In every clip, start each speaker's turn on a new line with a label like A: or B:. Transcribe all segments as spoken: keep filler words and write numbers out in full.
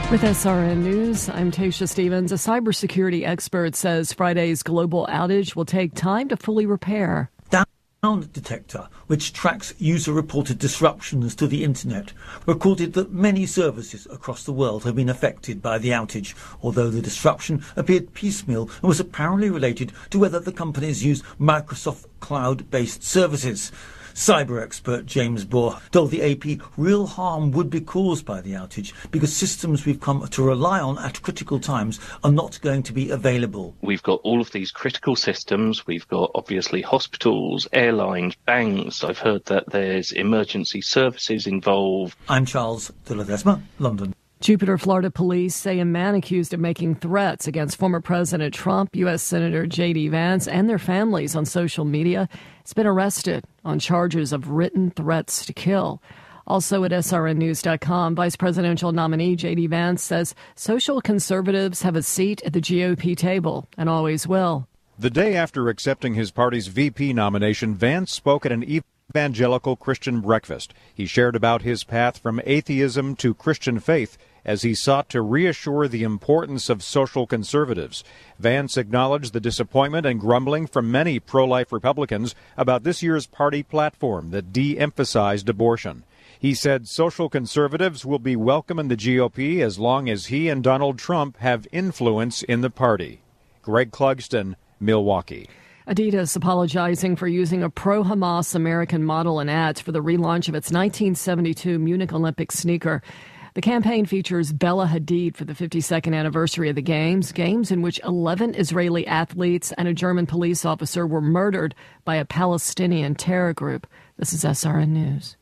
A: With S R N News, I'm Tasha Stevens. A cybersecurity expert says Friday's global outage will take time to fully repair.
B: Down Detector, which tracks user-reported disruptions to the internet, recorded that many services across the world have been affected by the outage, although the disruption appeared piecemeal and was apparently related to whether the companies use Microsoft cloud-based services. Cyber expert James Bohr told the A P real harm would be caused by the outage because systems we've come to rely on at critical times are not going to be available.
C: We've got all of these critical systems. We've got obviously hospitals, airlines, banks. I've heard that there's emergency services involved.
B: I'm Charles de Ledesma, London.
A: Jupiter, Florida police say a man accused of making threats against former President Trump, U S Senator J D Vance, and their families on social media has been arrested on charges of written threats to kill. Also at S R N news dot com, Vice Presidential nominee J D Vance says social conservatives have a seat at the G O P table and always will.
D: The day after accepting his party's V P nomination, Vance spoke at an evangelical Christian breakfast. He shared about his path from atheism to Christian faith as he sought to reassure the importance of social conservatives. Vance acknowledged the disappointment and grumbling from many pro-life Republicans about this year's party platform that de-emphasized abortion. He said social conservatives will be welcome in the G O P as long as he and Donald Trump have influence in the party. Greg Clugston, Milwaukee.
A: Adidas apologizing for using a pro-Hamas American model in ads for the relaunch of its nineteen seventy-two Munich Olympic sneaker. The campaign features Bella Hadid for the fifty-second anniversary of the Games, games in which eleven Israeli athletes and a German police officer were murdered by a Palestinian terror group. This is S R N News.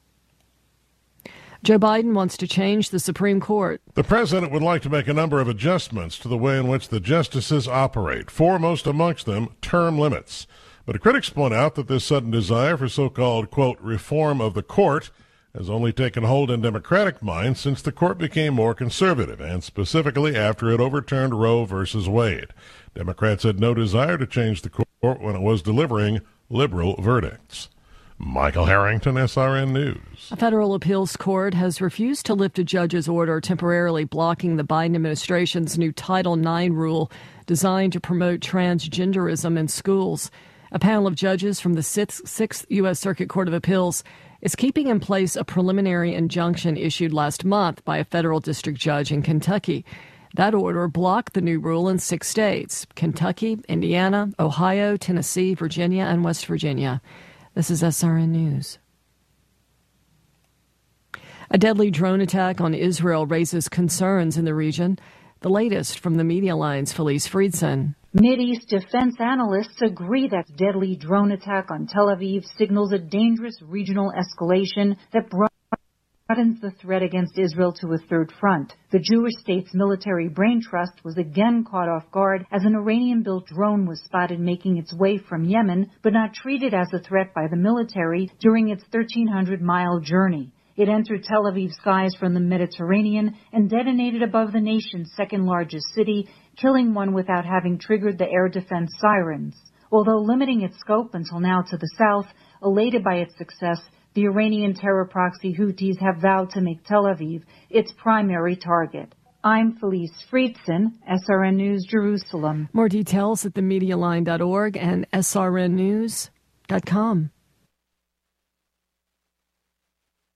A: Joe Biden wants to change the Supreme Court.
E: The president would like to make a number of adjustments to the way in which the justices operate, foremost amongst them term limits. But critics point out that this sudden desire for so-called, quote, reform of the court has only taken hold in Democratic minds since the court became more conservative, and specifically after it overturned Roe versus Wade. Democrats had no desire to change the court when it was delivering liberal verdicts. Michael Harrington, S R N News.
A: A federal appeals court has refused to lift a judge's order temporarily blocking the Biden administration's new Title nine rule designed to promote transgenderism in schools. A panel of judges from the sixth U S Circuit Court of Appeals is keeping in place a preliminary injunction issued last month by a federal district judge in Kentucky. That order blocked the new rule in six states: Kentucky, Indiana, Ohio, Tennessee, Virginia, and West Virginia. This is S R N News. A deadly drone attack on Israel raises concerns in the region. The latest from the Media Line's Felice Friedson.
F: Mideast defense analysts agree that deadly drone attack on Tel Aviv signals a dangerous regional escalation that broadens the threat against Israel to a third front. The Jewish state's military brain trust was again caught off guard as an Iranian-built drone was spotted making its way from Yemen, but not treated as a threat by the military during its thirteen hundred mile journey. It entered Tel Aviv skies from the Mediterranean and detonated above the nation's second-largest city, killing one without having triggered the air defense sirens. Although limiting its scope until now to the south, elated by its success, the Iranian terror proxy Houthis have vowed to make Tel Aviv its primary target. I'm Felice Friedson, S R N News, Jerusalem.
A: More details at the media line dot org and S R N news dot com.